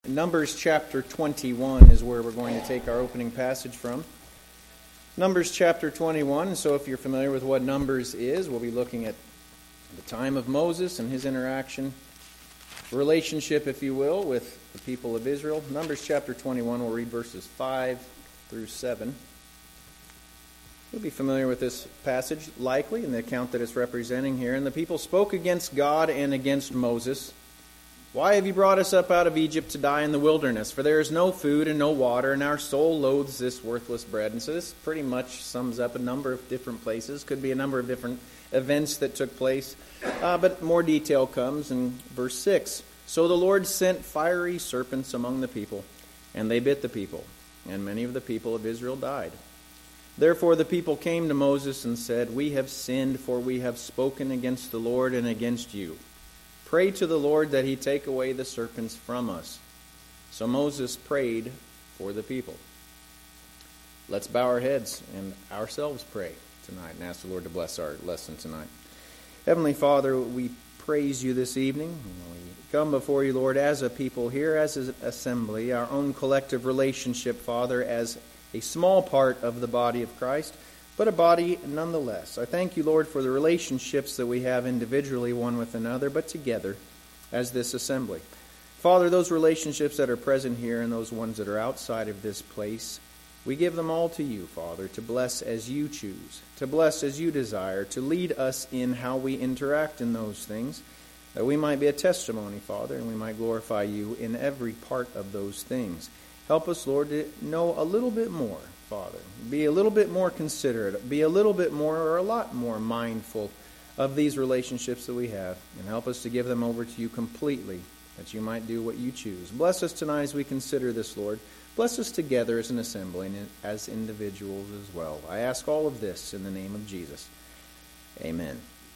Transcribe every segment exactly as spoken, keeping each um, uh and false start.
Numbers chapter twenty-one is where we're going to take our opening passage from. Numbers chapter twenty-one, so if you're familiar with what Numbers is, we'll be looking at the time of Moses and his interaction, relationship, if you will, with the people of Israel. Numbers chapter twenty-one, we'll read verses five through seven. You'll be familiar with this passage, likely, in the account that it's representing here. And the people spoke against God and against Moses. Why have you brought us up out of Egypt to die in the wilderness? For there is no food and no water, and our soul loathes this worthless bread. And so this pretty much sums up a number of different places. Could be a number of different events that took place. Uh, but more detail comes in verse six. So the Lord sent fiery serpents among the people, and they bit the people, and many of the people of Israel died. Therefore the people came to Moses and said, We have sinned, for we have spoken against the Lord and against you. Pray to the Lord that he take away the serpents from us. So Moses prayed for the people. Let's bow our heads and ourselves pray tonight and ask the Lord to bless our lesson tonight. Heavenly Father, we praise you this evening. We come before you, Lord, as a people here, as an assembly, our own collective relationship, Father, as a small part of the body of Christ, but a body nonetheless. I thank you, Lord, for the relationships that we have individually one with another, but together as this assembly. Father, those relationships that are present here and those ones that are outside of this place, we give them all to you, Father, to bless as you choose, to bless as you desire, to lead us in how we interact in those things, that we might be a testimony, Father, and we might glorify you in every part of those things. Help us, Lord, to know a little bit more, Father. Be a little bit more considerate. Be a little bit more or a lot more mindful of these relationships that we have. And help us to give them over to you completely, that you might do what you choose. Bless us tonight as we consider this, Lord. Bless us together as an assembly and as individuals as well. I ask all of this in the name of Jesus. Amen.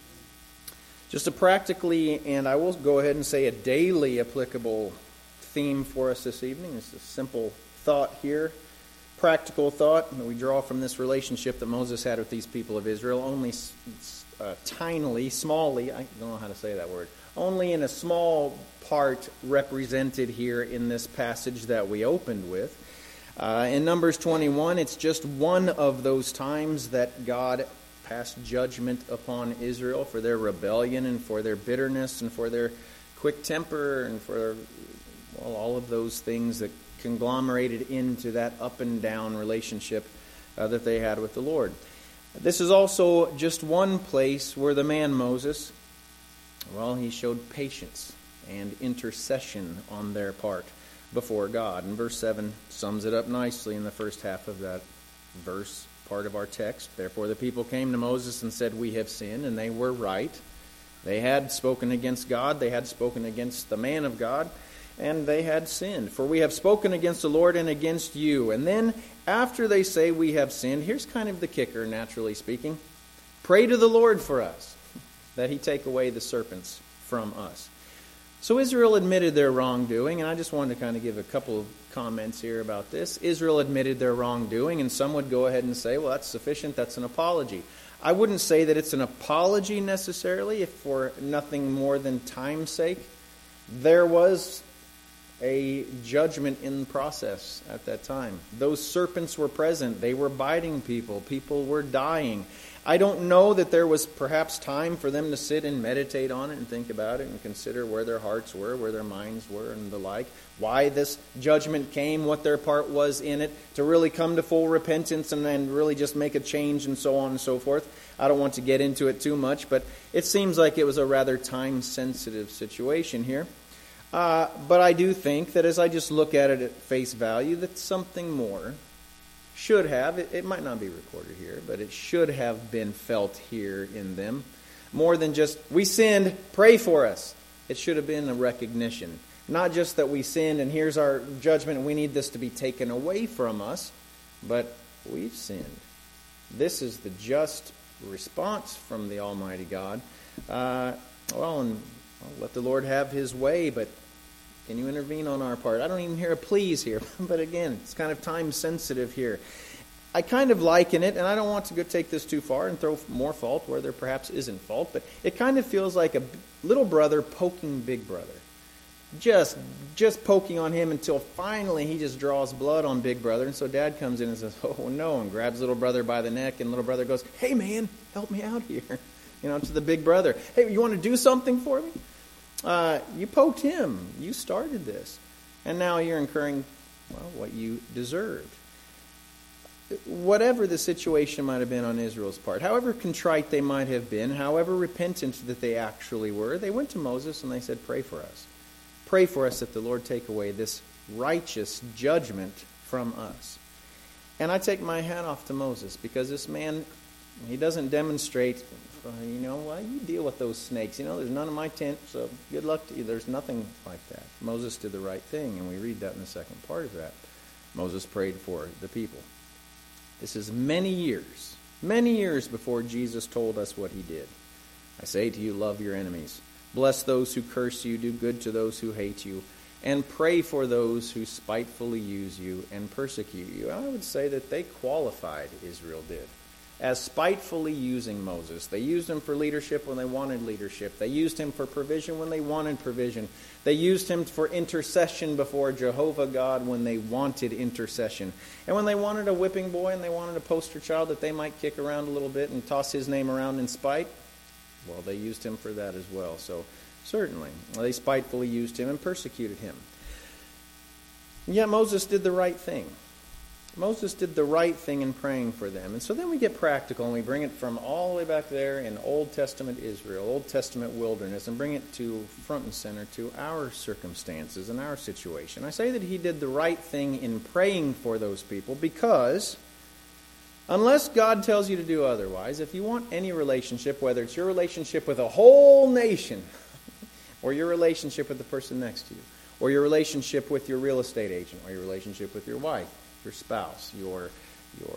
Just a practically, and I will go ahead and say a daily applicable theme for us this evening. It's a simple thought here. Practical thought that we draw from this relationship that Moses had with these people of Israel, only uh, tinily, smallly, I don't know how to say that word, only in a small part represented here in this passage that we opened with. Uh, in Numbers twenty-one, it's just one of those times that God passed judgment upon Israel for their rebellion and for their bitterness and for their quick temper and for well, all of those things that conglomerated into that up and down relationship uh, that they had with the Lord. This is also just one place where the man Moses, well, he showed patience and intercession on their part before God. And verse seven sums it up nicely in the first half of that verse, part of our text. Therefore the people came to Moses and said, We have sinned, and they were right. They had spoken against God. They had spoken against the man of God. And they had sinned. For we have spoken against the Lord and against you. And then after they say we have sinned, here's kind of the kicker, naturally speaking. Pray to the Lord for us, that he take away the serpents from us. So Israel admitted their wrongdoing, and I just wanted to kind of give a couple of comments here about this. Israel admitted their wrongdoing, and some would go ahead and say, well, that's sufficient, that's an apology. I wouldn't say that it's an apology necessarily, if for nothing more than time's sake. There was a judgment in process at that time. Those serpents were present. They were biting people. People were dying. I don't know that there was perhaps time for them to sit and meditate on it and think about it and consider where their hearts were, where their minds were, and the like. Why this judgment came, what their part was in it, to really come to full repentance and then really just make a change and so on and so forth. I don't want to get into it too much, but it seems like it was a rather time-sensitive situation here. Uh, but I do think that as I just look at it at face value, that something more should have, it, it might not be recorded here, but it should have been felt here in them. More than just, we sinned, pray for us. It should have been a recognition. Not just that we sinned and here's our judgment and we need this to be taken away from us, but we've sinned. This is the just response from the Almighty God. Uh, well, and I'll let the Lord have his way, but can you intervene on our part? I don't even hear a please here, but again, it's kind of time sensitive here. I kind of liken it, and I don't want to go take this too far and throw more fault where there perhaps isn't fault, but it kind of feels like a little brother poking big brother. just just poking on him until finally he just draws blood on big brother. And so dad comes in and says, oh no, and grabs little brother by the neck, and little brother goes, hey man, help me out here. You know, to the big brother. Hey, you want to do something for me? Uh, you poked him. You started this. And now you're incurring, well, what you deserved. Whatever the situation might have been on Israel's part, however contrite they might have been, however repentant that they actually were, they went to Moses and they said, pray for us. Pray for us that the Lord take away this righteous judgment from us. And I take my hat off to Moses, because this man, he doesn't demonstrate, you know, well, you deal with those snakes. You know, there's none in my tent, so good luck to you. There's nothing like that. Moses did the right thing, and we read that in the second part of that. Moses prayed for the people. This is many years, many years before Jesus told us what he did. I say to you, love your enemies. Bless those who curse you, do good to those who hate you, and pray for those who spitefully use you and persecute you. I would say that they qualified, Israel did, as spitefully using Moses. They used him for leadership when they wanted leadership. They used him for provision when they wanted provision. They used him for intercession before Jehovah God when they wanted intercession. And when they wanted a whipping boy and they wanted a poster child that they might kick around a little bit and toss his name around in spite, well, they used him for that as well. So certainly, they spitefully used him and persecuted him. Yet Moses did the right thing. Moses did the right thing in praying for them. And so then we get practical and we bring it from all the way back there in Old Testament Israel, Old Testament wilderness, and bring it to front and center to our circumstances and our situation. I say that he did the right thing in praying for those people because unless God tells you to do otherwise, if you want any relationship, whether it's your relationship with a whole nation or your relationship with the person next to you, or your relationship with your real estate agent, or your relationship with your wife, your spouse, your, your,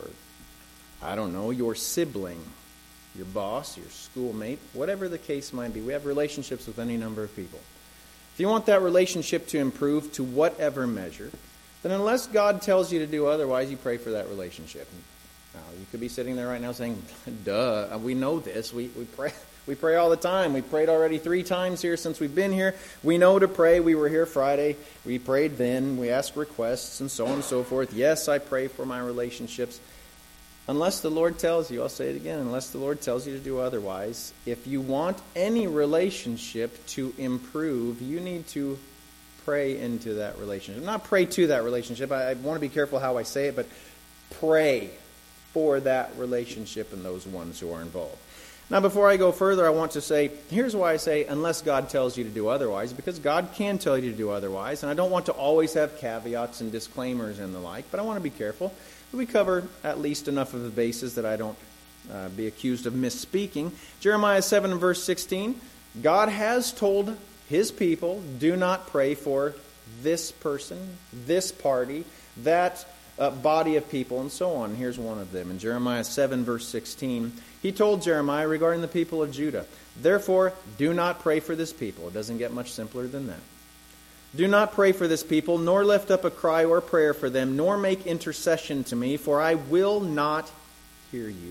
I don't know, your sibling, your boss, your schoolmate, whatever the case might be. We have relationships with any number of people. If you want that relationship to improve to whatever measure, then unless God tells you to do otherwise, you pray for that relationship. Now, you could be sitting there right now saying, duh, we know this. We, we pray. We pray all the time. We prayed already three times here since we've been here. We know to pray. We were here Friday. We prayed then. We asked requests and so on and so forth. Yes, I pray for my relationships. Unless the Lord tells you, I'll say it again, unless the Lord tells you to do otherwise, if you want any relationship to improve, you need to pray into that relationship. Not pray to that relationship. I, I want to be careful how I say it, but pray for that relationship and those ones who are involved. Now, before I go further, I want to say, here's why I say, unless God tells you to do otherwise, because God can tell you to do otherwise, and I don't want to always have caveats and disclaimers and the like, but I want to be careful that we cover at least enough of the bases that I don't uh, be accused of misspeaking. Jeremiah seven and verse sixteen, God has told his people, do not pray for this person, this party, that uh, body of people, and so on. Here's one of them. In Jeremiah seven verse sixteen, he told Jeremiah regarding the people of Judah, therefore, do not pray for this people. It doesn't get much simpler than that. Do not pray for this people, nor lift up a cry or prayer for them, nor make intercession to me, for I will not hear you.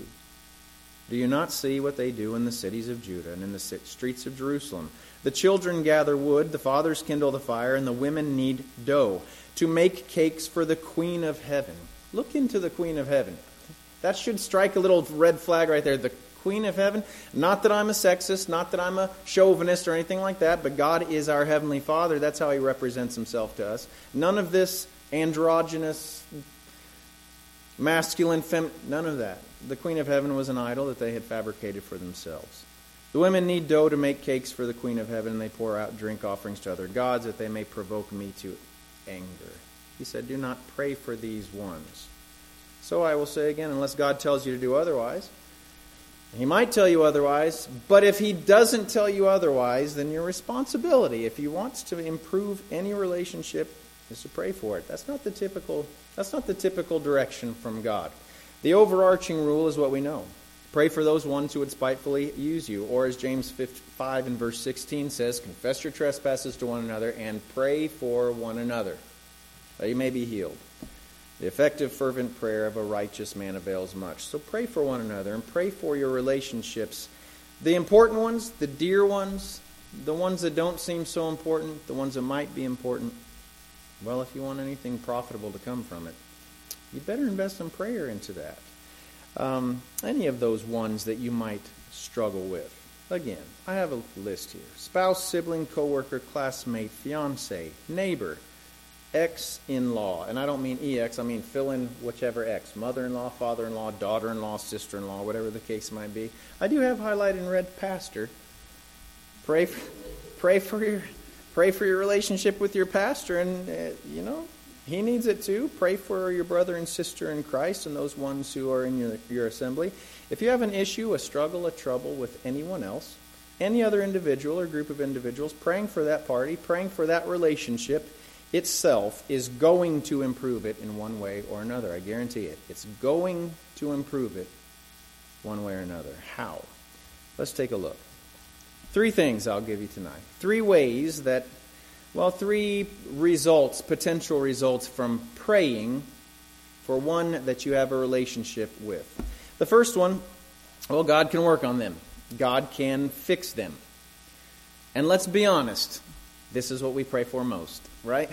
Do you not see what they do in the cities of Judah and in the streets of Jerusalem? The children gather wood, the fathers kindle the fire, and the women knead dough to make cakes for the Queen of Heaven. Look into the Queen of Heaven. That should strike a little red flag right there. The Queen of Heaven. Not that I'm a sexist, not that I'm a chauvinist or anything like that, but God is our Heavenly Father. That's how he represents himself to us. None of this androgynous, masculine, fem- none of that. The Queen of Heaven was an idol that they had fabricated for themselves. The women knead dough to make cakes for the Queen of Heaven, and they pour out drink offerings to other gods that they may provoke me to anger. He said, do not pray for these ones. So I will say again, unless God tells you to do otherwise, he might tell you otherwise, but if he doesn't tell you otherwise, then your responsibility, if he wants to improve any relationship, is to pray for it. That's not the typical, that's not the typical direction from God. The overarching rule is what we know. Pray for those ones who would spitefully use you. Or as James five and verse sixteen says, confess your trespasses to one another and pray for one another, that you may be healed. The effective, fervent prayer of a righteous man avails much. So pray for one another and pray for your relationships. The important ones, the dear ones, The ones that don't seem so important, the ones that might be important, well, if you want anything profitable to come from it, you better invest some prayer into that. Um, any of those ones that you might struggle with. Again, I have a list here. Spouse, sibling, coworker, classmate, fiance, neighbor, ex-in-law. And I don't mean E X, I mean fill in whichever X. Mother-in-law, father-in-law, daughter-in-law, sister-in-law, whatever the case might be. I do have highlighted in red pastor. Pray for, pray for your pray for your relationship with your pastor, and uh, you know, he needs it too. Pray for your brother and sister in Christ and those ones who are in your, your assembly. If you have an issue, a struggle, a trouble with anyone else, any other individual or group of individuals, praying for that party, praying for that relationship itself is going to improve it in one way or another. I guarantee it. It's going to improve it one way or another. How? Let's take a look. Three things I'll give you tonight. Three ways that, well, three results, potential results from praying for one that you have a relationship with. The first one, well, God can work on them. God can fix them. And let's be honest, this is what we pray for most, right?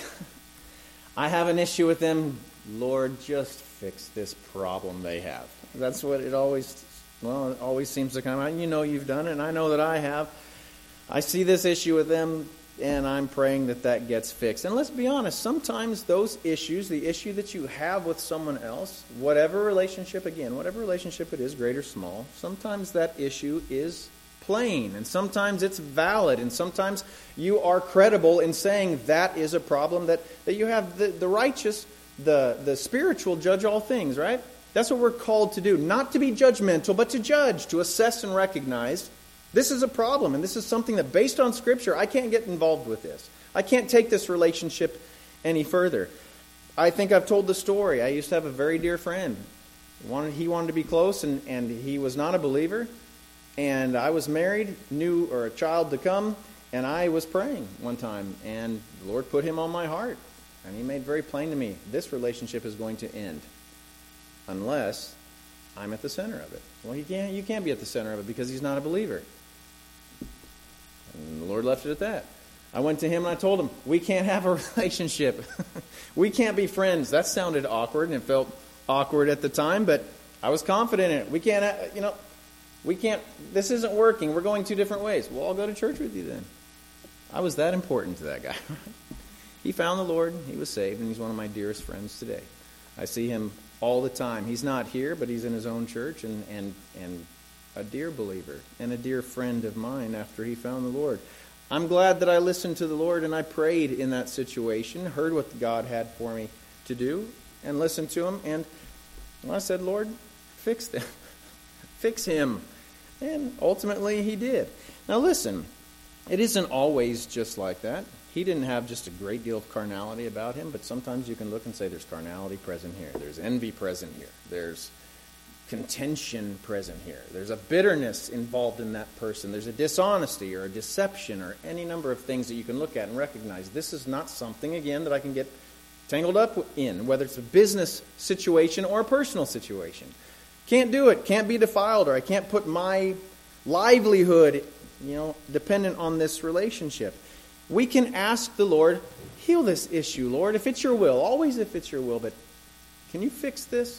I have an issue with them. Lord, just fix this problem they have. That's what it always, well, it always seems to come out. You know you've done it, and I know that I have. I see this issue with them, and I'm praying that that gets fixed. And let's be honest, sometimes those issues, the issue that you have with someone else, whatever relationship, again, whatever relationship it is, great or small, sometimes that issue is plain, and sometimes it's valid, and sometimes you are credible in saying that is a problem that, that you have. The, the righteous, the, the spiritual judge all things, right? That's what we're called to do. Not to be judgmental, but to judge, to assess and recognize this is a problem, and this is something that, based on Scripture, I can't get involved with this. I can't take this relationship any further. I think I've told the story. I used to have a very dear friend. Wanted, he wanted to be close, and, and he was not a believer. And I was married, knew or a child to come, and I was praying one time, and the Lord put him on my heart. And he made very plain to me, this relationship is going to end unless I'm at the center of it. Well, you can't, you can't be at the center of it because he's not a believer. And the Lord left it at that. I went to him and I told him, we can't have a relationship. We can't be friends. That sounded awkward, and it felt awkward at the time, but I was confident in it. We can't, you know, we can't, this isn't working. We're going two different ways. Well, I'll go to church with you then. I was that important to that guy. He found the Lord. He was saved, and he's one of my dearest friends today. I see him all the time. He's not here, but he's in his own church, and, and, and a dear believer and a dear friend of mine after he found the Lord. I'm glad that I listened to the Lord and I prayed in that situation, heard what God had for me to do, and listened to him. And well, I said, Lord, fix them. Fix him. And ultimately he did. Now listen, it isn't always just like that. He didn't have just a great deal of carnality about him, but sometimes you can look and say there's carnality present here. There's envy present here. There's contention present here. There's a bitterness involved in that person. There's a dishonesty or a deception or any number of things that you can look at and recognize. This is not something, again, that I can get tangled up in, whether it's a business situation or a personal situation. Can't do it. Can't be defiled, or I can't put my livelihood, you know, dependent on this relationship. We can ask the Lord, heal this issue, Lord, if it's your will. Always if it's your will, but can you fix this?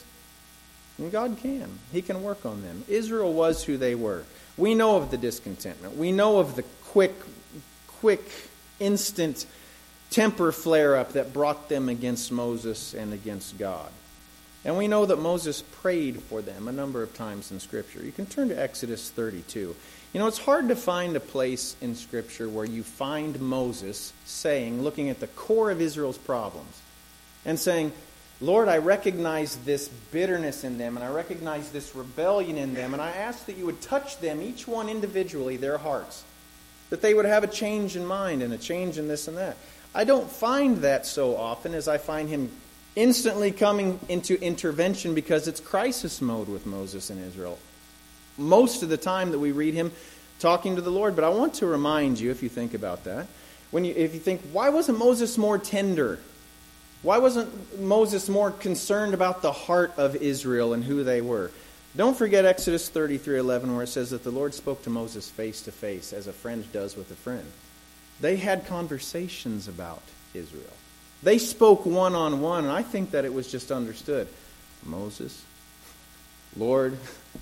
And God can. He can work on them. Israel was who they were. We know of the discontentment. We know of the quick, quick, instant temper flare-up that brought them against Moses and against God. And we know that Moses prayed for them a number of times in Scripture. You can turn to Exodus thirty-two. You know, it's hard to find a place in Scripture where you find Moses saying, looking at the core of Israel's problems, and saying, Lord, I recognize this bitterness in them, and I recognize this rebellion in them, and I ask that you would touch them, each one individually, their hearts, that they would have a change in mind and a change in this and that. I don't find that so often as I find him instantly coming into intervention because it's crisis mode with Moses and Israel. Most of the time that we read him talking to the Lord, but I want to remind you, if you think about that, when you, if you think, why wasn't Moses more tender? Why wasn't Moses more concerned about the heart of Israel and who they were? Don't forget Exodus thirty-three eleven, where it says that the Lord spoke to Moses face to face, as a friend does with a friend. They had conversations about Israel. They spoke one-on-one, and I think that it was just understood. Moses, Lord,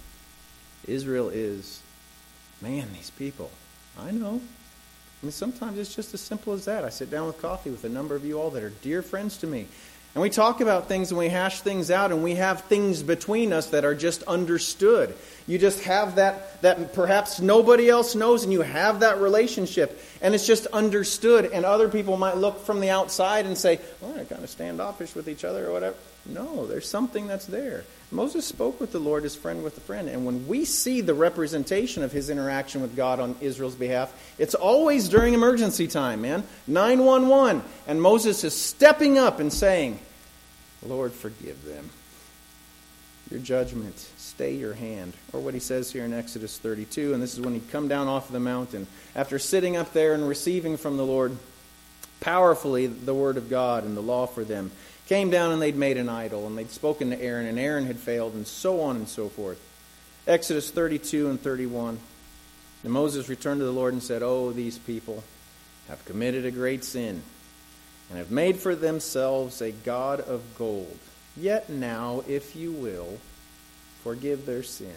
Israel is, man, these people, I know. I mean, sometimes it's just as simple as that. I sit down with coffee with a number of you all that are dear friends to me. And we talk about things and we hash things out, and we have things between us that are just understood. You just have that, that perhaps nobody else knows, and you have that relationship. And it's just understood. And other people might look from the outside and say, well, they're kind of standoffish with each other or whatever. No, there's something that's there. Moses spoke with the Lord as friend with a friend. And when we see the representation of his interaction with God on Israel's behalf, it's always during emergency time, man. nine one one. And Moses is stepping up and saying, Lord, forgive them. Your judgment, stay your hand. Or what he says here in Exodus thirty-two, and this is when he'd come down off the mountain, after sitting up there and receiving from the Lord powerfully the word of God and the law for them, came down and they'd made an idol, and they'd spoken to Aaron, and Aaron had failed, and so on and so forth. Exodus thirty-two and thirty-one. And Moses returned to the Lord and said, Oh, these people have committed a great sin, and have made for themselves a god of gold. Yet now, if you will, forgive their sin.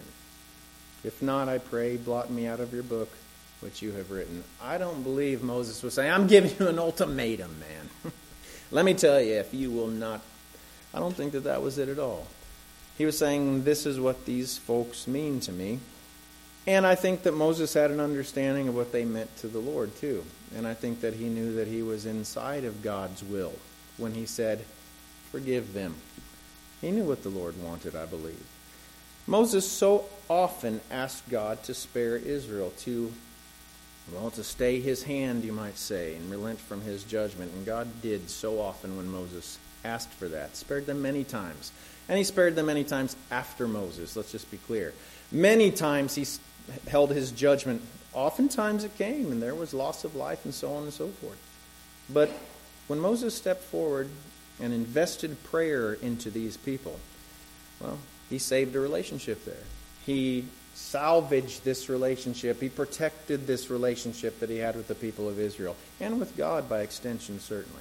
If not, I pray, blot me out of your book, which you have written. I don't believe Moses was saying, I'm giving you an ultimatum, man. Let me tell you, if you will not... I don't think that that was it at all. He was saying, this is what these folks mean to me. And I think that Moses had an understanding of what they meant to the Lord, too. And I think that he knew that he was inside of God's will when he said, forgive them. He knew what the Lord wanted, I believe. Moses so often asked God to spare Israel, to, well, to stay his hand, you might say, and relent from his judgment. And God did so often when Moses asked for that. Spared them many times. And he spared them many times after Moses, let's just be clear. Many times he held his judgment. Oftentimes it came, and there was loss of life and so on and so forth. But when Moses stepped forward and invested prayer into these people, well, he saved a relationship there. He salvaged this relationship. He protected this relationship that he had with the people of Israel, and with God by extension, certainly.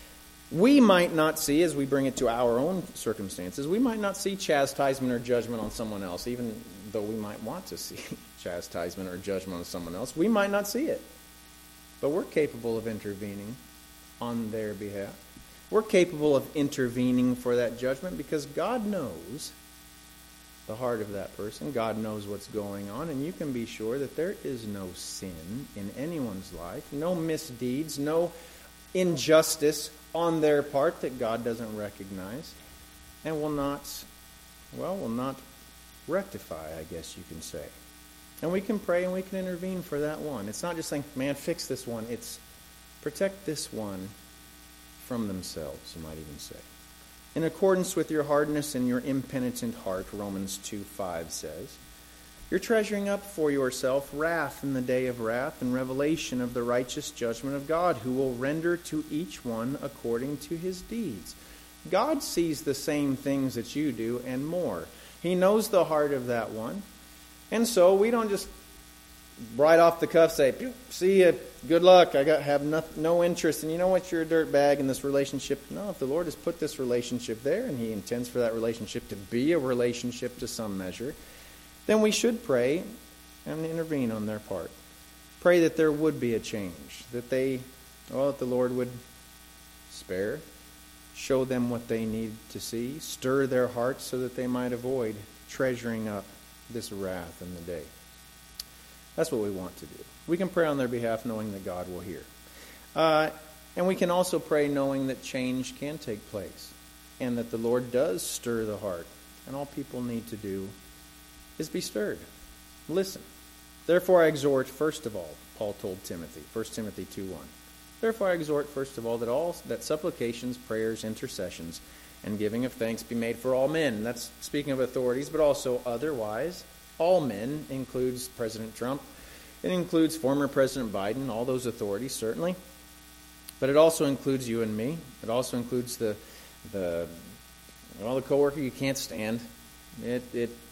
We might not see, as we bring it to our own circumstances, we might not see chastisement or judgment on someone else, even though we might want to see chastisement or judgment on someone else. We might not see it. But we're capable of intervening on their behalf. We're capable of intervening for that judgment because God knows the heart of that person. God knows what's going on, and you can be sure that there is no sin in anyone's life, no misdeeds, no injustice on their part that God doesn't recognize and will not, well, will not rectify, I guess you can say. And we can pray and we can intervene for that one. It's not just saying, man, fix this one. It's protect this one from themselves, you might even say. In accordance with your hardness and your impenitent heart, Romans two five says, you're treasuring up for yourself wrath in the day of wrath and revelation of the righteous judgment of God, who will render to each one according to his deeds. God sees the same things that you do and more. He knows the heart of that one. And so we don't just right off the cuff say, see you, good luck, I got have no, no interest, and you know what, you're a dirt bag in this relationship. No, if the Lord has put this relationship there and he intends for that relationship to be a relationship to some measure, then we should pray and intervene on their part. Pray that there would be a change, that they, well, that the Lord would spare, show them what they need to see, stir their hearts so that they might avoid treasuring up this wrath in the day. That's what we want to do. We can pray on their behalf knowing that God will hear. Uh, and we can also pray knowing that change can take place and that the Lord does stir the heart. And all people need to do is be stirred. Listen. Therefore I exhort, first of all, Paul told Timothy, First Timothy two one. Therefore I exhort, first of all, that all that supplications, prayers, intercessions, and giving of thanks be made for all men. That's speaking of authorities, but also otherwise. All men includes President Trump. It includes former President Biden, all those authorities, certainly. But it also includes you and me. It also includes the the well, the coworker you can't stand. It it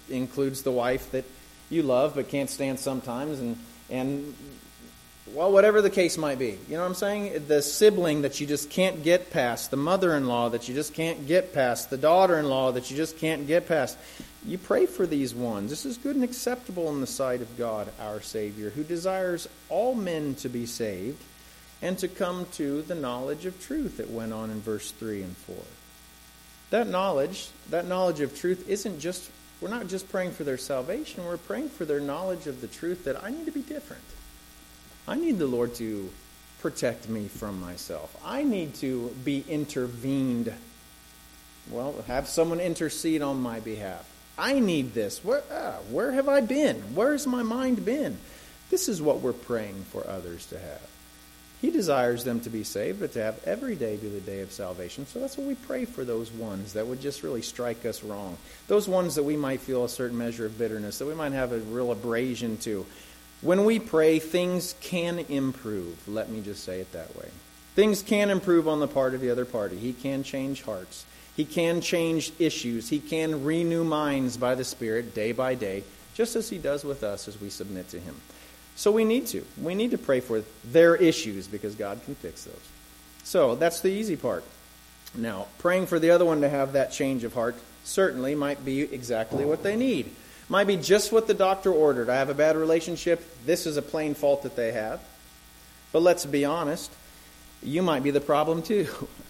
includes the wife that you love but can't stand sometimes, and and well, whatever the case might be. You know what I'm saying? The sibling that you just can't get past, the mother-in-law that you just can't get past, the daughter-in-law that you just can't get past. You pray for these ones. This is good and acceptable in the sight of God, our Savior, who desires all men to be saved and to come to the knowledge of truth. It went on in verse three and four. That knowledge, that knowledge of truth isn't just, we're not just praying for their salvation, we're praying for their knowledge of the truth that I need to be different. I need the Lord to protect me from myself. I need to be intervened. Well, have someone intercede on my behalf. I need this. Where, ah, where have I been? Where's my mind been? This is what we're praying for others to have. He desires them to be saved, but to have every day be the day of salvation. So that's what we pray for, those ones that would just really strike us wrong. Those ones that we might feel a certain measure of bitterness, that we might have a real abrasion to. When we pray, things can improve. Let me just say it that way. Things can improve on the part of the other party. He can change hearts. He can change issues. He can renew minds by the Spirit day by day, just as He does with us as we submit to Him. So we need to. We need to pray for their issues because God can fix those. So that's the easy part. Now, praying for the other one to have that change of heart certainly might be exactly what they need. Might be just what the doctor ordered. I have a bad relationship. This is a plain fault that they have. But let's be honest. You might be the problem too.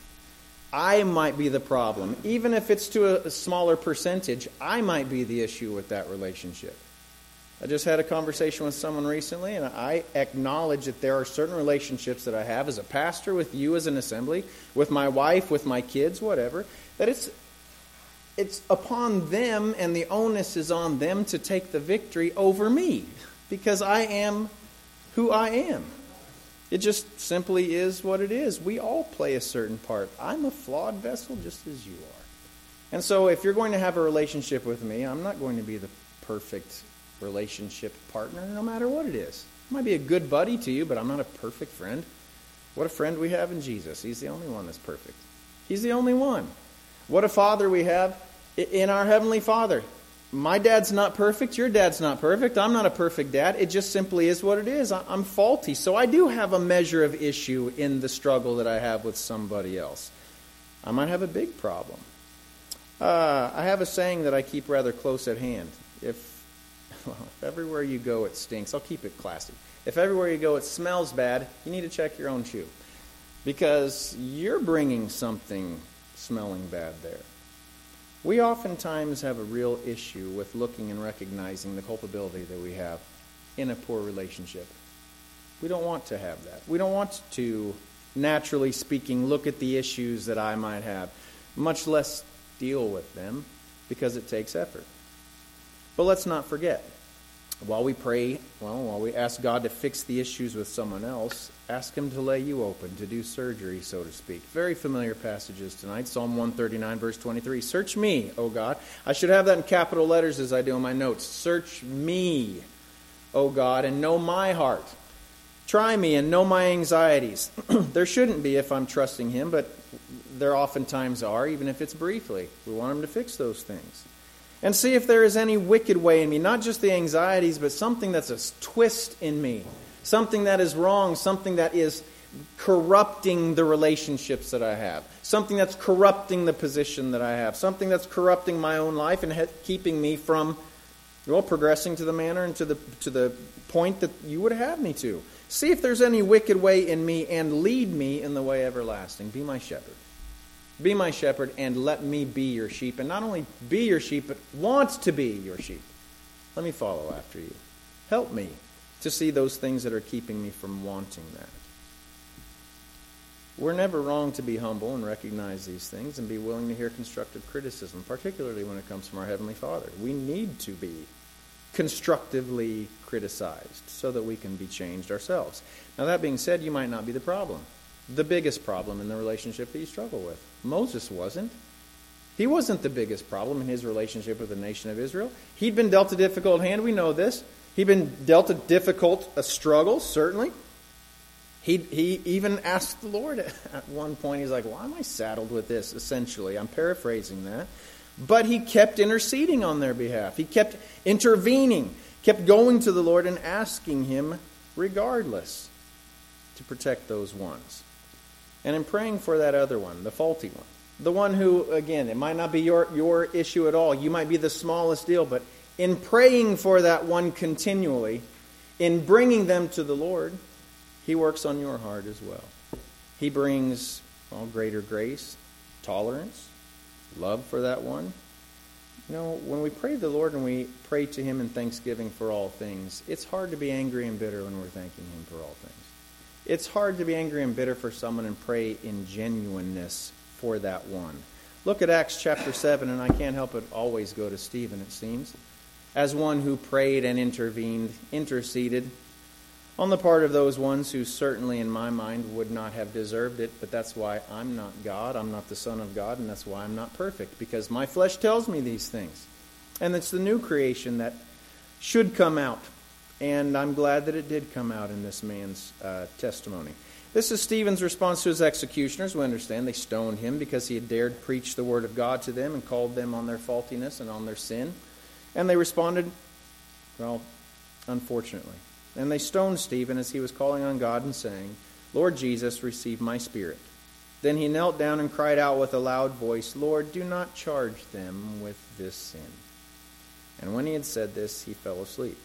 I might be the problem. Even if it's to a, a smaller percentage, I might be the issue with that relationship. I just had a conversation with someone recently, and I acknowledge that there are certain relationships that I have as a pastor, with you as an assembly, with my wife, with my kids, whatever, that it's it's upon them, and the onus is on them to take the victory over me, because I am who I am. It just simply is what it is. We all play a certain part. I'm a flawed vessel just as you are. And so if you're going to have a relationship with me, I'm not going to be the perfect relationship partner, no matter what it is. I might be a good buddy to you, but I'm not a perfect friend. What a friend we have in Jesus. He's the only one that's perfect. He's the only one. What a Father we have in our Heavenly Father. My dad's not perfect. Your dad's not perfect. I'm not a perfect dad. It just simply is what it is. I'm faulty. So I do have a measure of issue in the struggle that I have with somebody else. I might have a big problem. Uh, I have a saying that I keep rather close at hand. If, well, if everywhere you go it stinks, I'll keep it classy. If everywhere you go it smells bad, you need to check your own shoe. Because you're bringing something smelling bad there. We oftentimes have a real issue with looking and recognizing the culpability that we have in a poor relationship. We don't want to have that. We don't want to, naturally speaking, look at the issues that I might have, much less deal with them, because it takes effort. But let's not forget, while we pray, well, while we ask God to fix the issues with someone else, ask Him to lay you open, to do surgery, so to speak. Very familiar passages tonight. Psalm one thirty-nine, verse twenty-three. Search me, O God. I should have that in capital letters as I do in my notes. Search me, O God, and know my heart. Try me and know my anxieties. There shouldn't be if I'm trusting Him, but there oftentimes are, even if it's briefly. We want Him to fix those things. And see if there is any wicked way in me, not just the anxieties, but something that's a twist in me, something that is wrong, something that is corrupting the relationships that I have, something that's corrupting the position that I have, something that's corrupting my own life and he- keeping me from, well, progressing to the manner and to the to the point that you would have me to. See if there's any wicked way in me and lead me in the way everlasting. Be my shepherd. Be my shepherd and let me be your sheep. And not only be your sheep, but want to be your sheep. Let me follow after you. Help me to see those things that are keeping me from wanting that. We're never wrong to be humble and recognize these things and be willing to hear constructive criticism, particularly when it comes from our Heavenly Father. We need to be constructively criticized so that we can be changed ourselves. Now, that being said, you might not be the problem. The biggest problem in the relationship that you struggle with. Moses wasn't. He wasn't the biggest problem in his relationship with the nation of Israel. He'd been dealt a difficult hand. We know this. He'd been dealt a difficult a struggle, certainly. He he even asked the Lord at one point, he's like, why am I saddled with this, essentially? I'm paraphrasing that. But he kept interceding on their behalf. He kept intervening, kept going to the Lord and asking him regardless to protect those ones. And in praying for that other one, the faulty one, the one who, again, it might not be your, your issue at all. You might be the smallest deal, but in praying for that one continually, in bringing them to the Lord, he works on your heart as well. He brings, well, greater grace, tolerance, love for that one. You know, when we pray to the Lord and we pray to him in thanksgiving for all things, it's hard to be angry and bitter when we're thanking him for all things. It's hard to be angry and bitter for someone and pray in genuineness for that one. Look at Acts chapter seven, and I can't help but always go to Stephen, it seems, as one who prayed and intervened, interceded on the part of those ones who certainly in my mind would not have deserved it, but that's why I'm not God, I'm not the Son of God, and that's why I'm not perfect, because my flesh tells me these things. And it's the new creation that should come out. And I'm glad that it did come out in this man's uh, testimony. This is Stephen's response to his executioners. We understand they stoned him because he had dared preach the word of God to them and called them on their faultiness and on their sin. And they responded, well, unfortunately. And they stoned Stephen as he was calling on God and saying, Lord Jesus, receive my spirit. Then he knelt down and cried out with a loud voice, Lord, do not charge them with this sin. And when he had said this, he fell asleep.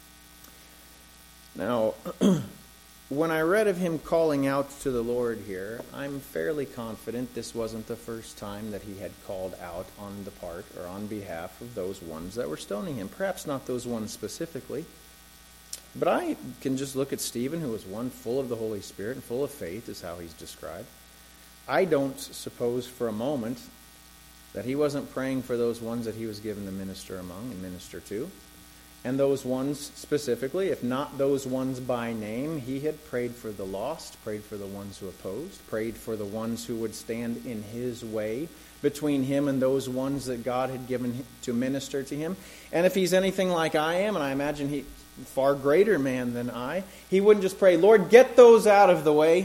Now, when I read of him calling out to the Lord here, I'm fairly confident this wasn't the first time that he had called out on the part or on behalf of those ones that were stoning him. Perhaps not those ones specifically. But I can just look at Stephen, who was one full of the Holy Spirit and full of faith, is how he's described. I don't suppose for a moment that he wasn't praying for those ones that he was given to minister among and minister to. And those ones specifically, if not those ones by name, he had prayed for the lost, prayed for the ones who opposed, prayed for the ones who would stand in his way between him and those ones that God had given to minister to him. And if he's anything like I am, and I imagine he's a far greater man than I, he wouldn't just pray, Lord, get those out of the way.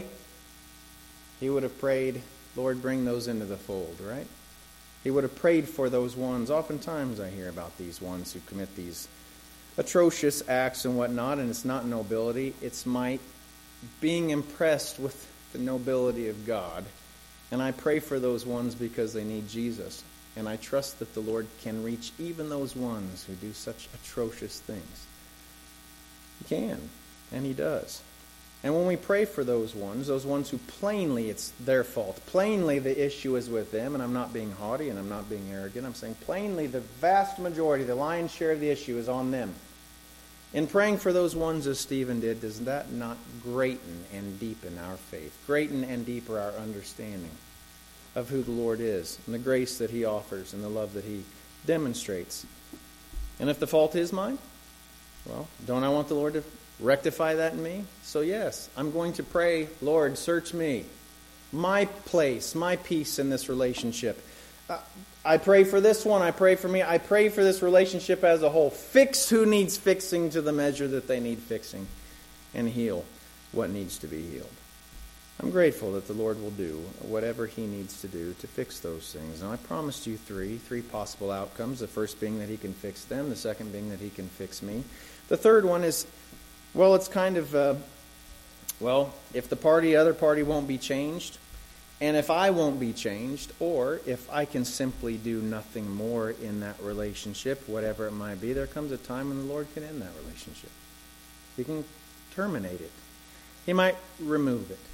He would have prayed, Lord, bring those into the fold, right? He would have prayed for those ones. Oftentimes I hear about these ones who commit these atrocious acts and whatnot, and it's not nobility, it's my being impressed with the nobility of God. And I pray for those ones because they need Jesus. And I trust that the Lord can reach even those ones who do such atrocious things. He can, and he does. And when we pray for those ones, those ones who plainly it's their fault, plainly the issue is with them, and I'm not being haughty and I'm not being arrogant, I'm saying plainly the vast majority, the lion's share of the issue is on them. In praying for those ones as Stephen did, does that not greaten and deepen our faith, greaten and deepen our understanding of who the Lord is and the grace that he offers and the love that he demonstrates? And if the fault is mine, well, don't I want the Lord to rectify that in me? So yes, I'm going to pray, Lord, search me, my place, my peace in this relationship. Uh, I pray for this one, I pray for me, I pray for this relationship as a whole. Fix who needs fixing to the measure that they need fixing, and heal what needs to be healed. I'm grateful that the Lord will do whatever he needs to do to fix those things. And I promised you three, three possible outcomes. The first being that he can fix them, the second being that he can fix me. The third one is, well, it's kind of, uh, well, if the party, other party won't be changed, and if I won't be changed, or if I can simply do nothing more in that relationship, whatever it might be, there comes a time when the Lord can end that relationship. He can terminate it. He might remove it.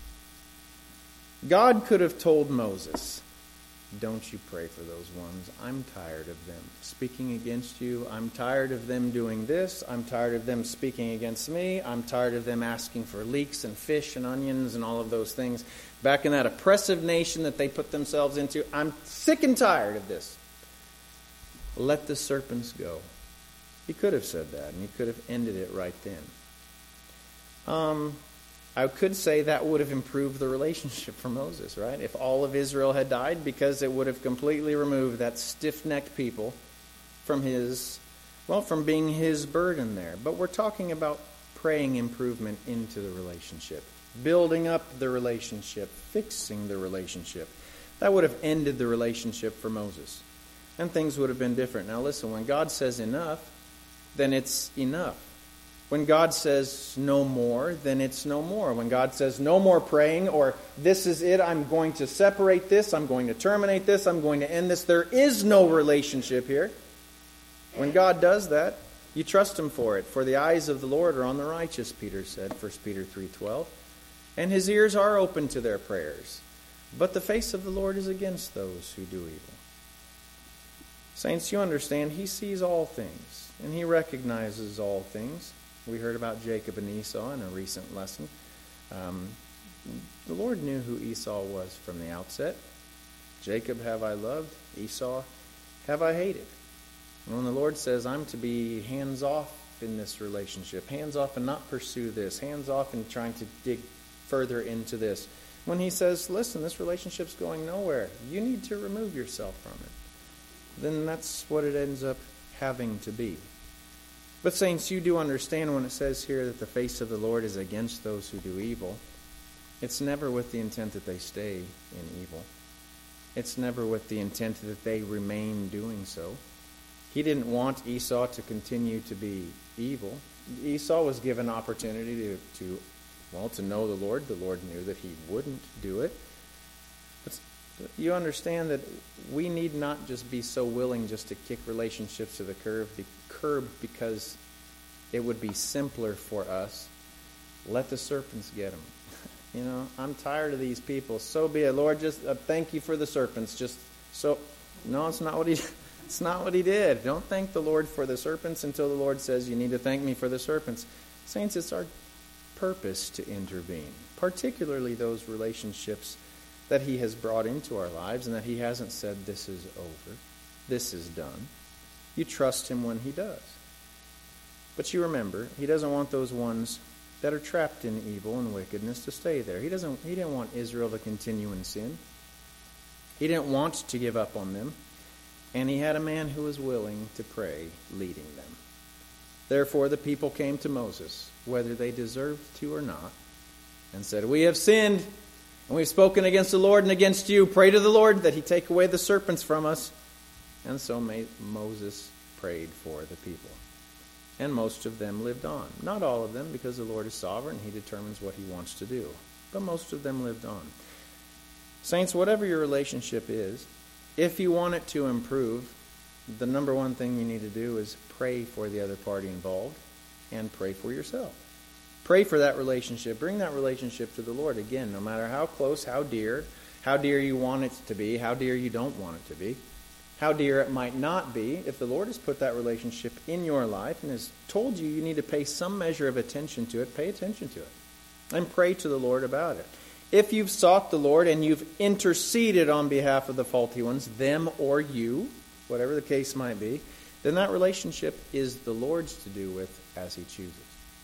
God could have told Moses, don't you pray for those ones. I'm tired of them speaking against you. I'm tired of them doing this. I'm tired of them speaking against me. I'm tired of them asking for leeks and fish and onions and all of those things back in that oppressive nation that they put themselves into. I'm sick and tired of this. Let the serpents go. He could have said that, and he could have ended it right then. Um... I could say that would have improved the relationship for Moses, right? If all of Israel had died, because it would have completely removed that stiff-necked people from his, well, from being his burden there. But we're talking about praying improvement into the relationship, building up the relationship, fixing the relationship. That would have ended the relationship for Moses. and things would have been different. Now listen, when God says enough, then it's enough. When God says no more, then it's no more. When God says no more praying, or this is it, I'm going to separate this, I'm going to terminate this, I'm going to end this, there is no relationship here. When God does that, you trust Him for it. For the eyes of the Lord are on the righteous, Peter said, First Peter three twelve. And His ears are open to their prayers. But the face of the Lord is against those who do evil. Saints, you understand, He sees all things, and He recognizes all things. We heard about Jacob and Esau in a recent lesson. Um, the Lord knew who Esau was from the outset. Jacob have I loved, Esau have I hated. And when the Lord says, I'm to be hands-off in this relationship, hands-off and not pursue this, hands-off and trying to dig further into this, when He says, listen, this relationship's going nowhere, you need to remove yourself from it, then that's what it ends up having to be. But saints, you do understand when it says here that the face of the Lord is against those who do evil, it's never with the intent that they stay in evil. It's never with the intent that they remain doing so. He didn't want Esau to continue to be evil. Esau was given opportunity to, to, well, to know the Lord. The Lord knew that he wouldn't do it. But you understand that we need not just be so willing just to kick relationships to the curb, the curb because it would be simpler for us. Let the serpents get them. You know, I'm tired of these people. So be it. Lord, just uh, thank you for the serpents. Just so, no, it's not what he It's not what he did. Don't thank the Lord for the serpents until the Lord says you need to thank me for the serpents. Saints, it's our purpose to intervene, particularly those relationships that He has brought into our lives and that He hasn't said this is over, this is done. You trust Him when He does. But you remember, He doesn't want those ones that are trapped in evil and wickedness to stay there. He doesn't. He didn't want Israel to continue in sin. He didn't want to give up on them. And He had a man who was willing to pray, leading them. Therefore the people came to Moses, whether they deserved to or not, and said, we have sinned, and we've spoken against the Lord and against you. Pray to the Lord that He take away the serpents from us. And so Moses prayed for the people. And most of them lived on. Not all of them, because the Lord is sovereign. He determines what He wants to do. But most of them lived on. Saints, whatever your relationship is, if you want it to improve, the number one thing you need to do is pray for the other party involved and pray for yourself. Pray for that relationship. Bring that relationship to the Lord. Again, no matter how close, how dear, how dear you want it to be, how dear you don't want it to be, how dear it might not be, if the Lord has put that relationship in your life and has told you you need to pay some measure of attention to it, pay attention to it and pray to the Lord about it. If you've sought the Lord and you've interceded on behalf of the faulty ones, them or you, whatever the case might be, then that relationship is the Lord's to do with as He chooses.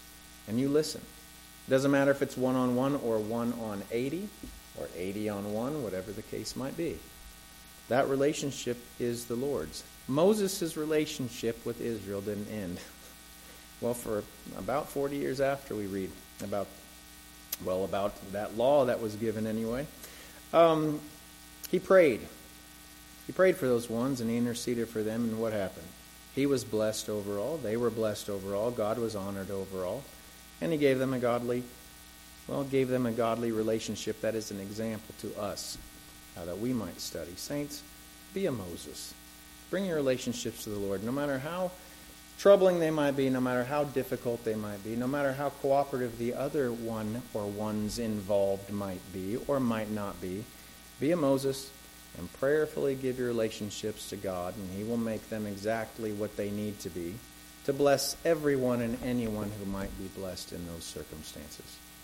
And you listen. It doesn't matter if it's one-on-one or one on eighty or eighty on one, whatever the case might be. That relationship is the Lord's. Moses' relationship with Israel didn't end. Well, for about forty years after we read about Well, about that law that was given anyway. Um, he prayed. He prayed for those ones and he interceded for them, and what happened? He was blessed overall. They were blessed overall. God was honored overall. And He gave them a godly, well, gave them a godly relationship that is an example to us, uh, that we might study. Saints, be a Moses. Bring your relationships to the Lord, no matter how troubling they might be, no matter how difficult they might be, no matter how cooperative the other one or ones involved might be or might not be. Be a Moses and prayerfully give your relationships to God, and He will make them exactly what they need to be to bless everyone and anyone who might be blessed in those circumstances.